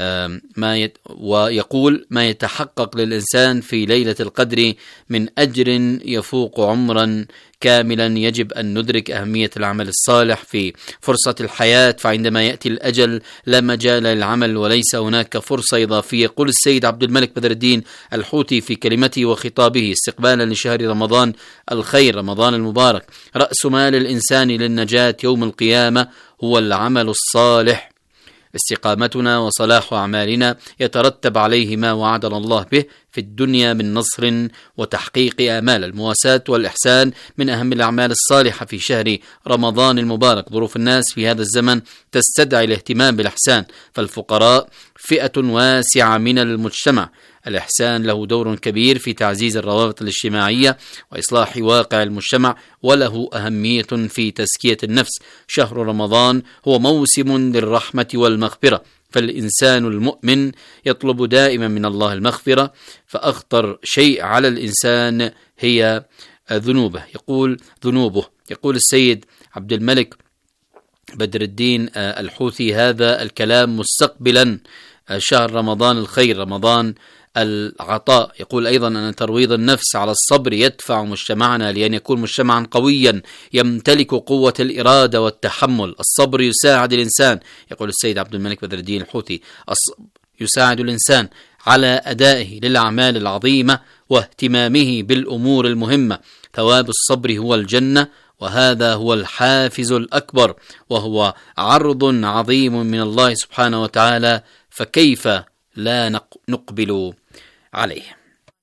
ويقول: ما يتحقق للإنسان في ليلة القدر من أجر يفوق عمرا كاملا، يجب أن ندرك أهمية العمل الصالح في فرصة الحياة، فعندما يأتي الأجل لا مجال للعمل وليس هناك فرصة إضافية. يقول السيد عبد الملك بدر الدين الحوثي في كلمته وخطابه استقبالا لشهر رمضان الخير، رمضان المبارك: رأس مال الإنسان للنجاة يوم القيامة هو العمل الصالح. استقامتنا وصلاح أعمالنا يترتب عليه ما وعدنا الله به في الدنيا من نصر وتحقيق آمال. المواساة والإحسان من أهم الأعمال الصالحة في شهر رمضان المبارك. ظروف الناس في هذا الزمن تستدعي الاهتمام بالإحسان، فالفقراء فئة واسعة من المجتمع. الإحسان له دور كبير في تعزيز الروابط الاجتماعية وإصلاح واقع المجتمع، وله أهمية في تزكية النفس. شهر رمضان هو موسم للرحمة والمغفرة، فالإنسان المؤمن يطلب دائما من الله المغفرة، فأخطر شيء على الإنسان هي ذنوبه. يقول السيد عبد الملك بدر الدين الحوثي هذا الكلام مستقبلا شهر رمضان الخير، رمضان العطاء. يقول أيضا أن ترويض النفس على الصبر يدفع مجتمعنا لأن يكون مجتمعا قويا يمتلك قوة الإرادة والتحمل. الصبر يساعد الإنسان، يقول السيد عبد الملك بدر الدين الحوثي، يساعد الإنسان على أدائه للأعمال العظيمة واهتمامه بالأمور المهمة. ثواب الصبر هو الجنة، وهذا هو الحافز الأكبر، وهو عرض عظيم من الله سبحانه وتعالى، فكيف لا نقبل عليه؟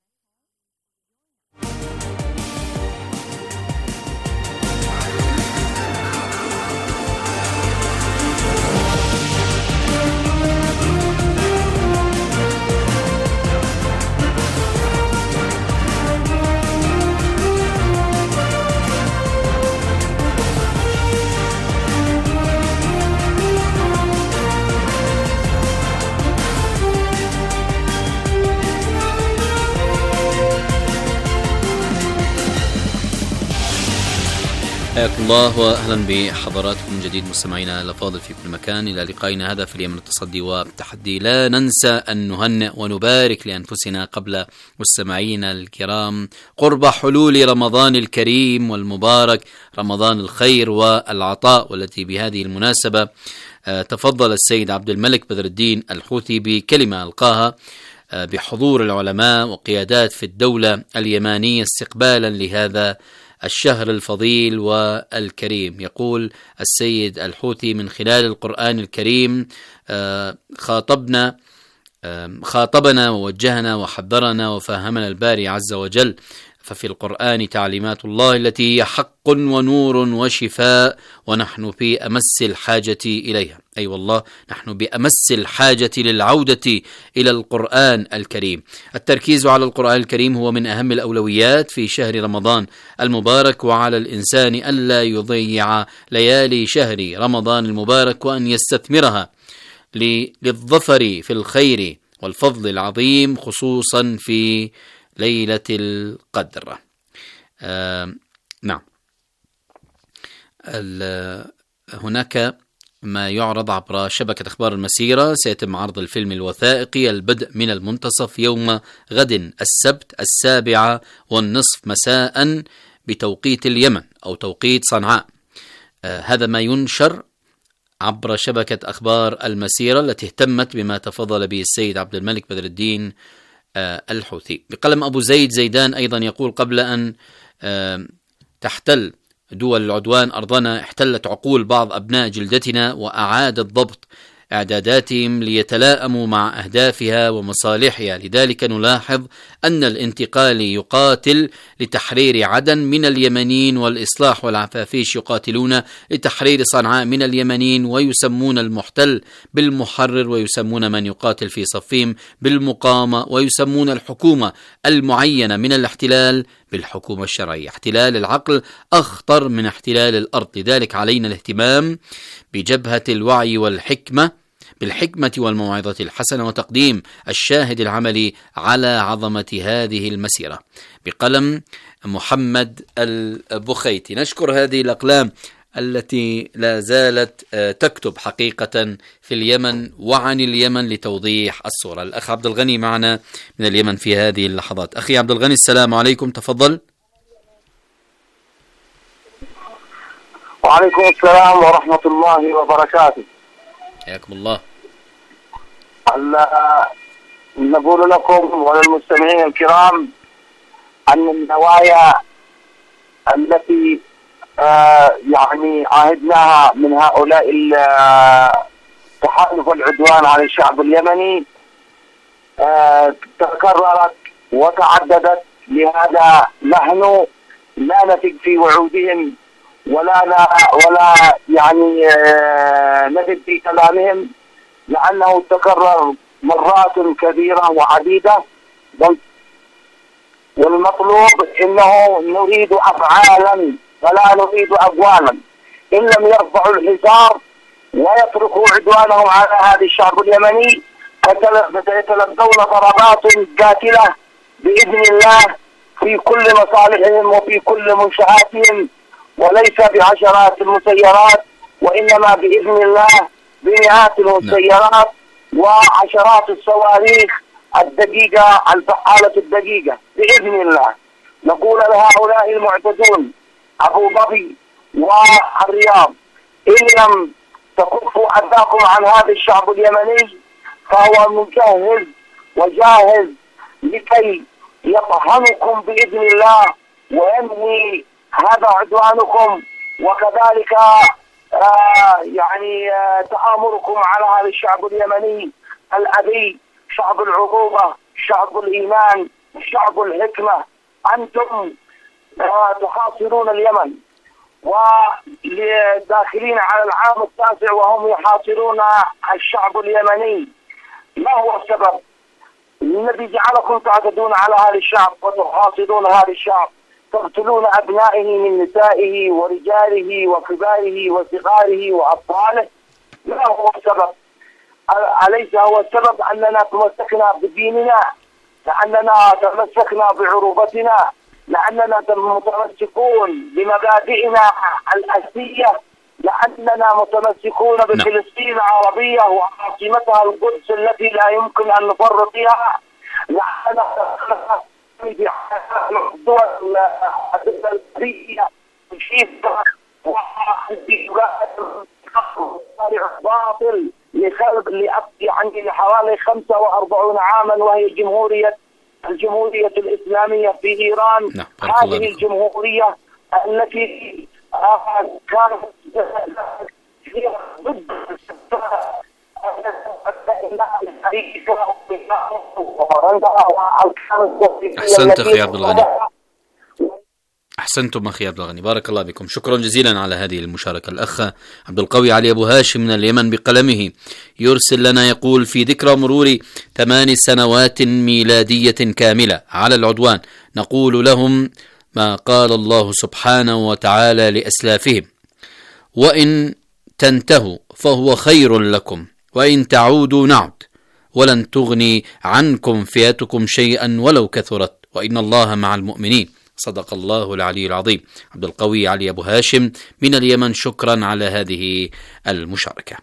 حياكم الله وأهلا بحضراتكم من جديد مستمعينا الأفاضل في كل مكان، إلى لقائنا هذا في اليمن التصدي والتحدي. لا ننسى أن نهنئ ونبارك لأنفسنا قبل مستمعينا الكرام قرب حلول رمضان الكريم والمبارك، رمضان الخير والعطاء، والتي بهذه المناسبة تفضل السيد عبد الملك بدر الدين الحوثي بكلمة ألقاها بحضور العلماء وقيادات في الدولة اليمانية استقبالا لهذا الشهر الفضيل والكريم. يقول السيد الحوثي: من خلال القرآن الكريم خاطبنا ووجهنا وحذرنا وفهمنا الباري عز وجل، ففي القرآن تعليمات الله التي هي حق ونور وشفاء، ونحن في أمس الحاجة إليها. أي والله نحن بأمس الحاجة للعودة إلى القرآن الكريم. التركيز على القرآن الكريم هو من أهم الأولويات في شهر رمضان المبارك، وعلى الإنسان ألا يضيع ليالي شهر رمضان المبارك وأن يستثمرها للظفر في الخير والفضل العظيم، خصوصا في ليلة القدر. نعم، هناك ما يعرض عبر شبكة أخبار المسيرة. سيتم عرض الفيلم الوثائقي البدء من المنتصف يوم غد السبت 7:30 مساء بتوقيت اليمن أو توقيت صنعاء. هذا ما ينشر عبر شبكة أخبار المسيرة التي اهتمت بما تفضل به السيد عبد الملك بدر الدين الحوثي. بقلم أبو زيد زيدان أيضا يقول: قبل أن تحتل دول العدوان أرضنا، احتلت عقول بعض أبناء جلدتنا وأعادت ضبط إعداداتهم ليتلائموا مع أهدافها ومصالحها. لذلك نلاحظ أن الانتقالي يقاتل لتحرير عدن من اليمنيين، والإصلاح والعفافيش يقاتلون لتحرير صنعاء من اليمنيين، ويسمون المحتل بالمحرر، ويسمون من يقاتل في صفهم بالمقاومة، ويسمون الحكومة المعينة من الاحتلال بالحكومة الشرعية. احتلال العقل أخطر من احتلال الأرض. لذلك علينا الاهتمام بجبهة الوعي والحكمة بالحكمة والموعظة الحسنة، وتقديم الشاهد العملي على عظمة هذه المسيرة. بقلم محمد البخيتي. نشكر هذه الأقلام التي لا زالت تكتب حقيقة في اليمن وعن اليمن لتوضيح الصورة. الأخ عبد الغني معنا من اليمن في هذه اللحظات. أخي عبد الغني، السلام عليكم، تفضل. وعليكم السلام ورحمة الله وبركاته. حياكم الله. نقول لكم وللمستمعين الكرام أن النوايا التي يعني عهدناها من هؤلاء تحالف العدوان على الشعب اليمني تكررت وتعددت. لهذا نحن لا نثق في وعودهم ولا يعني نثق في كلامهم، لأنه تكرر مرات كثيرة وعديدة. والمطلوب إنه نريد أفعالا ولا نريد أقوالا. إن لم يرفعوا الحصار ويتركوا عدوانهم على هذا الشعب اليمني فسيتلقون ضربات قاتلة بإذن الله في كل مصالحهم وفي كل منشآتهم، وليس بعشرات المسيرات وإنما بإذن الله بمئات المسيرات وعشرات الصواريخ الدقيقة الفعالة الدقيقة بإذن الله. نقول لهؤلاء المعتدون أبو ظبي والرياض: إن لم تكفوا أذاكم عن هذا الشعب اليمني فهو مجهز وجاهز لكي يطهمكم بإذن الله وينهي هذا عدوانكم، وكذلك يعني تآمركم على هذا الشعب اليمني الأبي، شعب العقوبة، شعب الإيمان، شعب الحكمة. أنتم تحاصرون اليمن وداخلين على العام التاسع وهم يحاصرون الشعب اليمني. ما هو السبب الذي جعلكم تعتدون على هذا الشعب وتحاصرون هذا الشعب، تقتلون أبنائه من نسائه ورجاله وكباره وصغاره وأطفاله؟ ما هو السبب؟ أليس هو السبب أننا تمسكنا بديننا، لأننا تمسكنا بعروبتنا، لأننا متمسكون بمبادئنا الأساسية، لأننا متمسكون بفلسطين العربية وعاصمتها القدس التي لا يمكن أن نفرط فيها، لأننا في الدول الأجنبية باطل لخلق يعني لحوالي 45 عاما، وهي الجمهورية الإسلامية في إيران. هذه الجمهورية التي كانت ضد أحسنت أخي عبد الغني، أحسنتم أخي عبد الغني، بارك الله بكم، شكرا جزيلا على هذه المشاركة. الأخ عبد القوي علي أبو هاشم من اليمن بقلمه يرسل لنا يقول: في ذكرى مرور 8 سنوات ميلادية كاملة على العدوان نقول لهم ما قال الله سبحانه وتعالى لأسلافهم: وإن تنتهوا فهو خير لكم وإن تعودوا نعد ولن تغني عنكم فئتكم شيئا ولو كثرت وإن الله مع المؤمنين. صدق الله العلي العظيم. عبد القوي علي أبو هاشم من اليمن، شكرا على هذه المشاركة.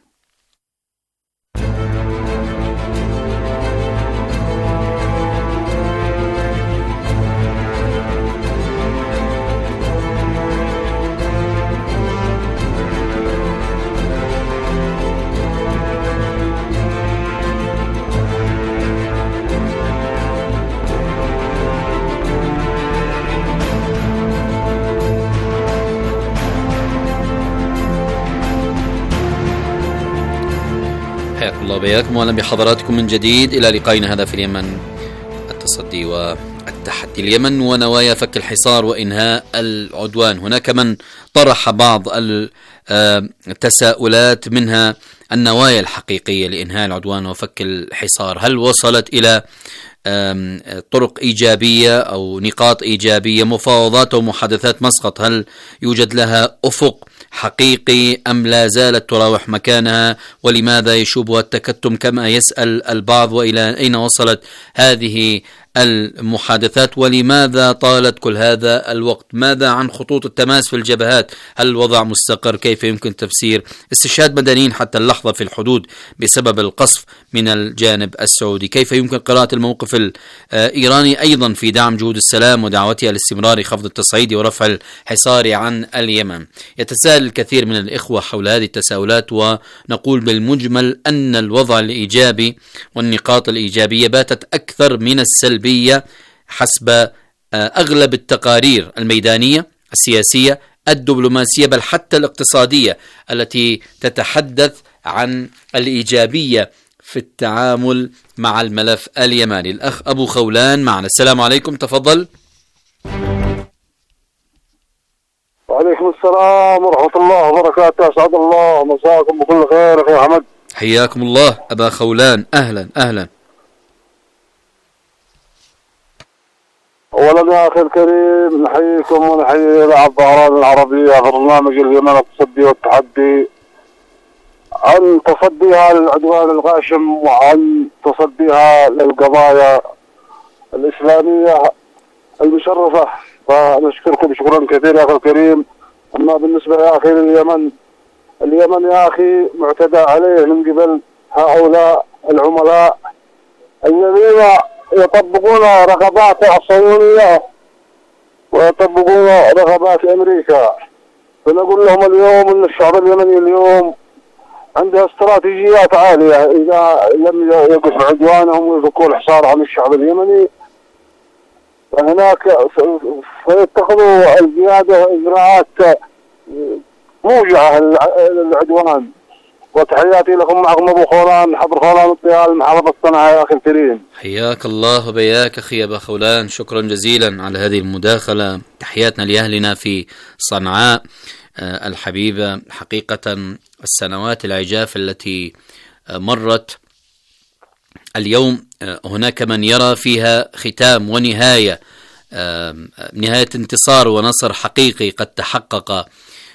حياكم الله وبياكم، واهلا بحضراتكم من جديد الى لقائنا هذا في اليمن، التصدي والتحدي. اليمن ونوايا فك الحصار وانهاء العدوان. هناك من طرح بعض التساؤلات، منها النوايا الحقيقية لإنهاء العدوان وفك الحصار. هل وصلت إلى طرق إيجابية أو نقاط إيجابية؟ مفاوضات ومحادثات مسقط، هل يوجد لها أفق حقيقي أم لا زالت تراوح مكانها؟ ولماذا يشوبها التكتم كما يسأل البعض؟ وإلى أين وصلت هذه المحادثات ولماذا طالت كل هذا الوقت؟ ماذا عن خطوط التماس في الجبهات؟ هل الوضع مستقر؟ كيف يمكن تفسير استشهاد مدنيين حتى اللحظة في الحدود بسبب القصف من الجانب السعودي؟ كيف يمكن قراءة الموقف الإيراني أيضا في دعم جهود السلام ودعوتها لاستمرار خفض التصعيد ورفع الحصار عن اليمن؟ يتساءل الكثير من الإخوة حول هذه التساؤلات، ونقول بالمجمل أن الوضع الإيجابي والنقاط الإيجابية باتت أكثر من السلبية حسب أغلب التقارير الميدانية السياسية الدبلوماسية بل حتى الاقتصادية التي تتحدث عن الإيجابية في التعامل مع الملف اليماني. الأخ أبو خولان معنا. السلام عليكم، تفضل. وعليكم السلام ورحمة الله وبركاته. أسعد الله مساكم بكل خير أخي أحمد. حياكم الله أبا خولان، أهلا أهلا. أولا يا أخي الكريم نحييكم ونحيي الأعضاء العربية برنامج اليمن التصدي والتحدي عن تصديها للعدوان الغاشم وعن تصديها للقضايا الإسلامية المشرفة، فنشكركم شكرا كثيرا يا أخي الكريم. أما بالنسبة يا أخي لليمن، اليمن يا أخي معتدى عليه من قبل هؤلاء العملاء الذين يطبقون رغبات الصهيونية ويطبقون رغبات أمريكا. فنقول لهم اليوم أن الشعب اليمني اليوم عنده استراتيجيات عالية، إذا لم يقف عدوانهم ويفكوا الحصار عن الشعب اليمني فهناك سيتخذوا القيادة إجراءات موجعة للعدوان. وتحياتي لكم، معكم أبو خولان حبر خولان الطيال محافظة صنعاء يا أخي الكريم. حياك الله وبياك أخي أبا خولان، شكرا جزيلا على هذه المداخلة. تحياتنا لأهلنا في صنعاء الحبيبة. حقيقة السنوات العجاف التي مرت اليوم هناك من يرى فيها ختام ونهاية، نهاية انتصار ونصر حقيقي قد تحقق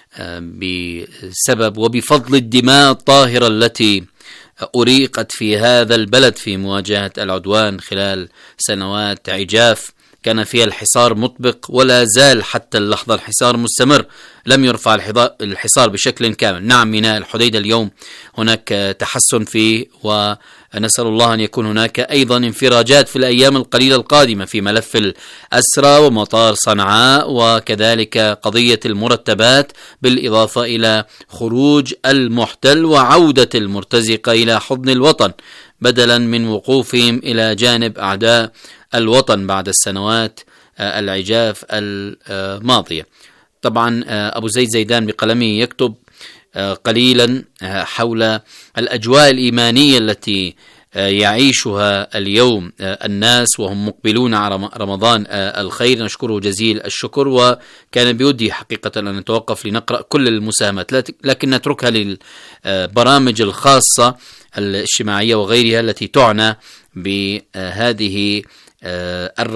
بسبب وبفضل الدماء الطاهرة التي أريقت في هذا البلد في مواجهة العدوان خلال سنوات عجاف كان فيها الحصار مطبق ولا زال حتى اللحظة الحصار مستمر، لم يرفع الحصار بشكل كامل. نعم، ميناء الحديدة اليوم هناك تحسن فيه، ونسأل الله أن يكون هناك أيضا انفراجات في الأيام القليلة القادمة في ملف الأسرى ومطار صنعاء، وكذلك قضية المرتبات، بالإضافة إلى خروج المحتل وعودة المرتزقة إلى حضن الوطن بدلا من وقوفهم إلى جانب أعداء الوطن بعد السنوات العجاف الماضية. طبعا أبو زيد زيدان بقلمه يكتب قليلا حول الأجواء الإيمانية التي يعيشها اليوم الناس وهم مقبلون على رمضان الخير. نشكره جزيل الشكر، وكان بودي حقيقة أن نتوقف لنقرأ كل المساهمات، لكن نتركها للبرامج الخاصة الاجتماعية وغيرها التي تعنى بهذه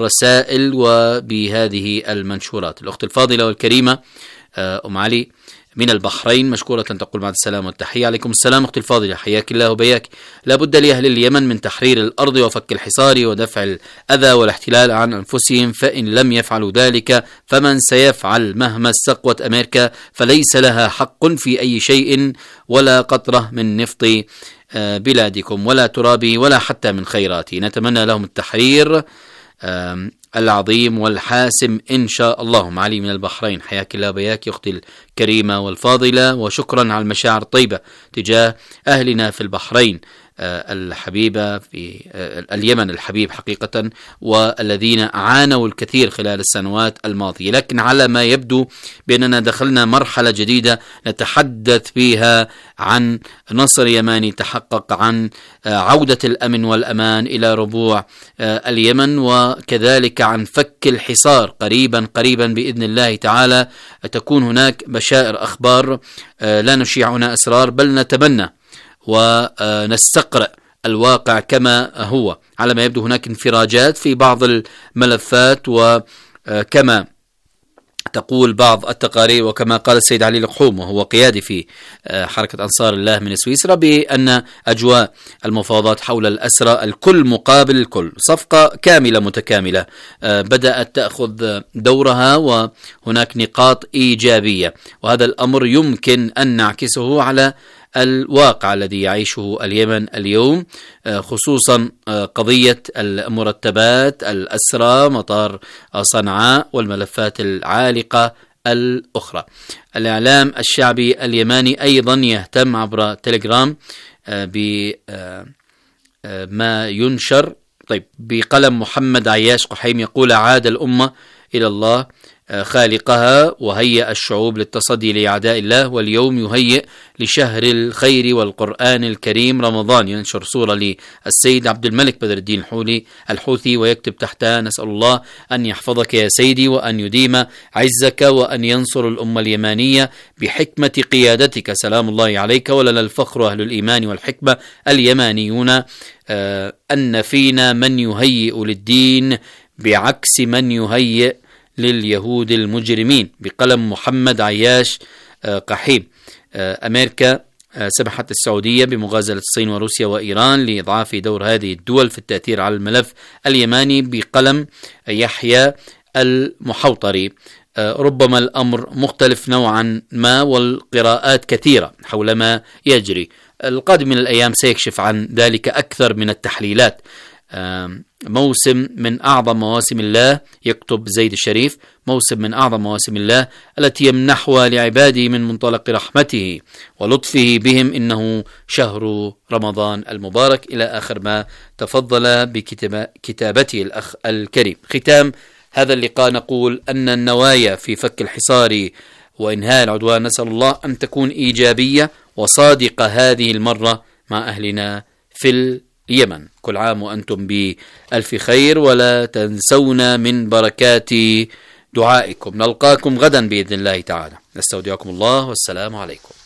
الرسائل وبهذه المنشورات. الأخت الفاضلة والكريمة أم علي من البحرين مشكورة تقول بعد السلام والتحية. عليكم السلام أختي الفاضلة، حياك الله وبياك. لابد لأهل اليمن من تحرير الأرض وفك الحصار ودفع الأذى والاحتلال عن أنفسهم، فإن لم يفعلوا ذلك فمن سيفعل مهما استقوت أمريكا فليس لها حق في أي شيء ولا قطرة من نفط بلادكم ولا ترابي ولا حتى من خيراتي. نتمنى لهم التحرير العظيم والحاسم إن شاء الله. معالي من البحرين، حياك الله بياك أختي الكريمة والفاضلة، وشكرا على المشاعر الطيبة تجاه أهلنا في البحرين الحبيبة، في اليمن الحبيب حقيقة، والذين عانوا الكثير خلال السنوات الماضية. لكن على ما يبدو بأننا دخلنا مرحلة جديدة نتحدث فيها عن نصر يماني تحقق، عن عودة الأمن والأمان إلى ربوع اليمن، وكذلك عن فك الحصار قريبا بإذن الله تعالى. تكون هناك بشائر أخبار، لا نشيع هنا أسرار، بل نتبنى ونستقرأ الواقع كما هو. على ما يبدو هناك انفراجات في بعض الملفات، وكما تقول بعض التقارير وكما قال السيد علي القحوم وهو قيادي في حركة أنصار الله من سويسرا، بأن أجواء المفاوضات حول الأسرى الكل مقابل الكل، صفقة كاملة متكاملة بدأت تأخذ دورها، وهناك نقاط إيجابية، وهذا الأمر يمكن أن نعكسه على الواقع الذي يعيشه اليمن اليوم، خصوصا قضية المرتبات، الأسرى، مطار صنعاء، والملفات العالقة الأخرى. الإعلام الشعبي اليماني أيضا يهتم عبر تليجرام بما ينشر. طيب، بقلم محمد عياش قحيم يقول: عاد الأمة إلى الله خالقها وهيأ الشعوب للتصدي لأعداء الله، واليوم يهيئ لشهر الخير والقرآن الكريم رمضان. ينشر صورة للسيد عبد الملك بدر الدين الحوثي ويكتب تحتها: نسأل الله أن يحفظك يا سيدي وأن يديم عزك وأن ينصر الأمة اليمانية بحكمة قيادتك، سلام الله عليك، ولنا الفخر أهل الإيمان والحكمة اليمانيون أن فينا من يهيئ للدين بعكس من يهيئ لليهود المجرمين. بقلم محمد عياش قحيم. أمريكا سمحت السعودية بمغازلة الصين وروسيا وإيران لإضعاف دور هذه الدول في التأثير على الملف اليماني. بقلم يحيى المحوطري. ربما الأمر مختلف نوعا ما والقراءات كثيرة حول ما يجري. القادم من الأيام سيكشف عن ذلك أكثر من التحليلات. موسم من أعظم مواسم الله، يكتب زيد الشريف، موسم من أعظم مواسم الله التي يمنحها لعباده من منطلق رحمته ولطفه بهم، إنه شهر رمضان المبارك، إلى آخر ما تفضل بكتابته الأخ الكريم. ختام هذا اللقاء نقول أن النوايا في فك الحصار وإنهاء العدوان نسأل الله أن تكون إيجابية وصادقة هذه المرة مع أهلنا في اليمن. كل عام وأنتم بألف خير، ولا تنسونا من بركات دعائكم. نلقاكم غدا بإذن الله تعالى. نستودعكم الله والسلام عليكم.